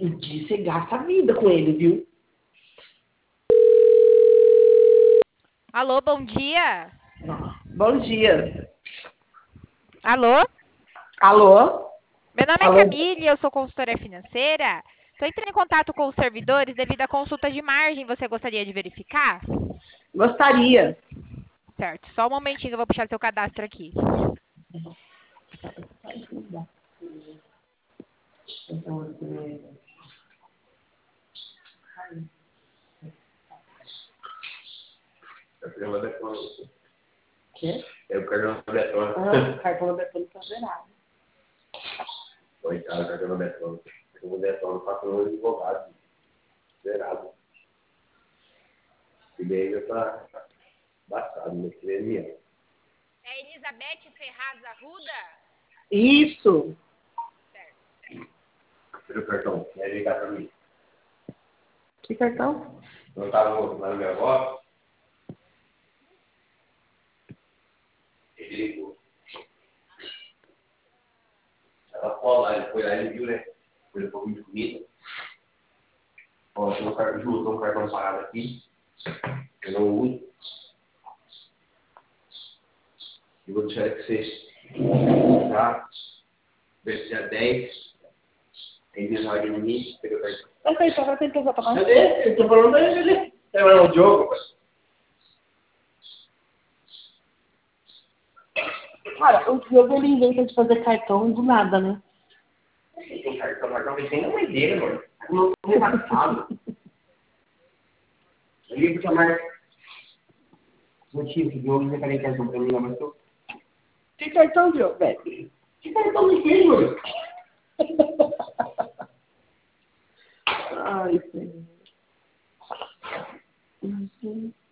Um dia você gasta a vida com ele, viu? Alô, bom dia. Bom dia. Alô? Alô? Meu nome é Alô? Camille, eu sou consultora financeira. Estou entrando em contato com os servidores devido à consulta de margem. Você gostaria de verificar? Gostaria. Certo, só um momentinho que eu vou puxar seu cadastro aqui. Quê? É o cartão eletrônico. Cartão eletrônico tá zerado. Coitado, cartão eletrônico. O eletrônico passou no advogado. Zerado. E daí já tá bastado, né? Que nem é. É Elizabeth Ferraz Arruda? Isso. Tira o cartão, vai ligar pra mim. Que cartão? Não tava lá na minha avó? Ele ligou. Ela foi lá, ele foi lá e viu, né? Ele ficou com comida. Ó, tem um cartão, Ju, tem um cartão parado aqui. Eu não uso. E vou deixar que você tá? Ver se é 10. Tem desordem no início, pega o cartão. Ok, só vai ter que usar pra mais. Cadê? Eu tô falando dele ali. É o Diogo, pai. Cara, o Diogo ele inventa de fazer cartão do nada, né? Tem cartão que tem na mãe dele, mano. Não é passado. Eu ligo pra chamar. Motivo, que o Diogo não tem cartão pra mim, mas eu. Que cartão, Diogo, velho? Que cartão que tem, mano? Ai, senhor.